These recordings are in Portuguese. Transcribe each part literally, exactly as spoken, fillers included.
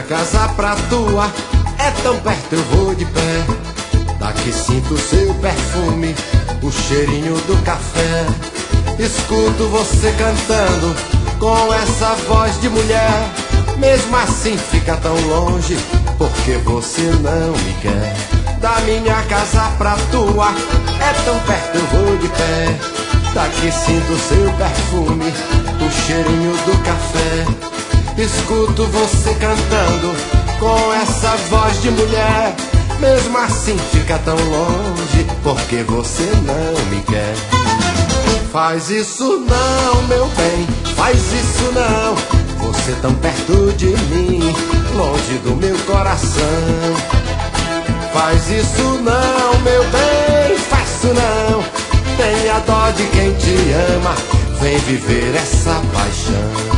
casa pra tua é tão perto, eu vou de pé. Daqui sinto seu perfume, o cheirinho do café. Escuto você cantando com essa voz de mulher. Mesmo assim fica tão longe, porque você não me quer. Da minha casa pra tua é tão perto, eu vou de pé. Daqui sinto seu perfume, o cheirinho do café. Escuto você cantando com essa voz de mulher. Mesmo assim fica tão longe, porque você não me quer. Faz isso não, meu bem, faz isso não. Você tão perto de mim, longe do meu coração. Faz isso não, meu bem, faz isso não. Tenha dó de quem te ama, vem viver essa paixão.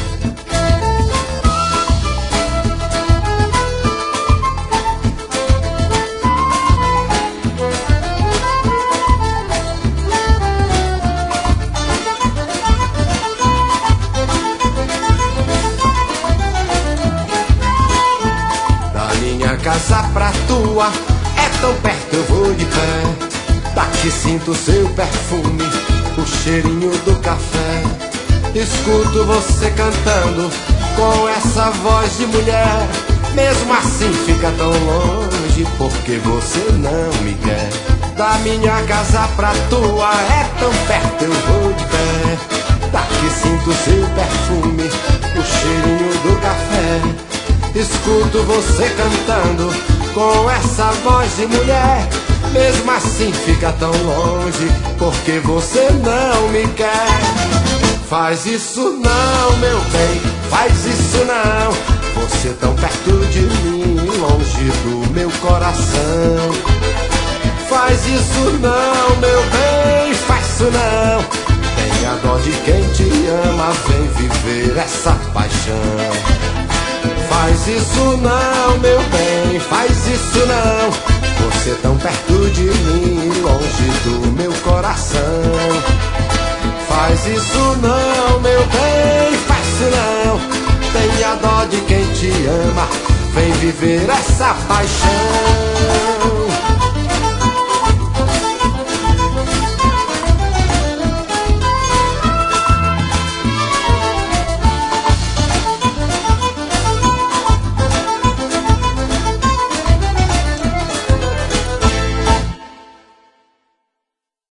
Casa pra tua é tão perto, eu vou de pé. Daqui sinto seu perfume, o cheirinho do café. Escuto você cantando com essa voz de mulher. Mesmo assim fica tão longe, porque você não me quer. Da minha casa pra tua é tão perto, eu vou de pé. Daqui sinto seu perfume, o cheirinho do café. Escuto você cantando com essa voz de mulher. Mesmo assim fica tão longe, porque você não me quer. Faz isso não, meu bem, faz isso não. Você tão perto de mim, longe do meu coração. Faz isso não, meu bem, faz isso não. Tenha dó de quem te ama, vem viver essa paixão. Faz isso não, meu bem, faz isso não. Você tão perto de mim, longe do meu coração. Faz isso não, meu bem, faz isso não. Tenha dó de quem te ama, vem viver essa paixão.